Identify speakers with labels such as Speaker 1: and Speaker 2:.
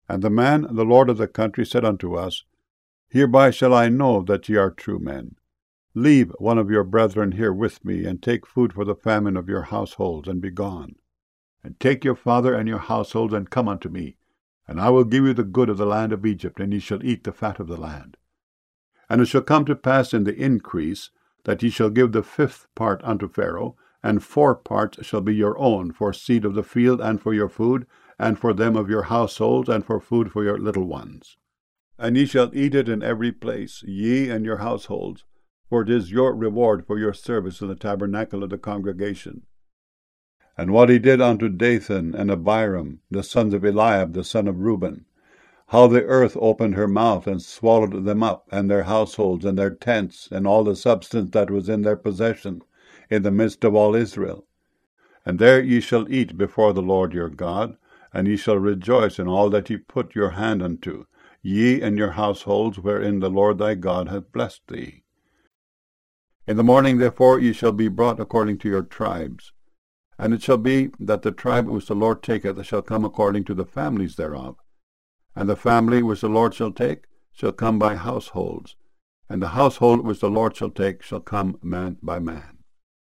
Speaker 1: And the man, the lord of the country, said unto us, Hereby shall I know that ye are true men. Leave one of your brethren here with me, and take food for the famine of your households, and be gone. And take your father and your households, and come unto me, and I will give you the good of the land of Egypt, and ye shall eat the fat of the land. And it shall come to pass in the increase, that ye shall give the 5th part unto Pharaoh, and 4 parts shall be your own, for seed of the field, and for your food, and for them of your households, and for food for your little ones. And ye shall eat it in every place, ye and your households, for it is your reward for your service in the tabernacle of the congregation. And what he did unto Dathan and Abiram, the sons of Eliab, the son of Reuben, how the earth opened her mouth and swallowed them up, and their households, and their tents, and all the substance that was in their possession, in the midst of all Israel. And there ye shall eat before the Lord your God, and ye shall rejoice in all that ye put your hand unto, ye and your households, wherein the Lord thy God hath blessed thee. In the morning therefore ye shall be brought according to your tribes. And it shall be that the tribe which the Lord taketh shall come according to the families thereof. And the family which the Lord shall take shall come by households, and the household which the Lord shall take shall come man by man.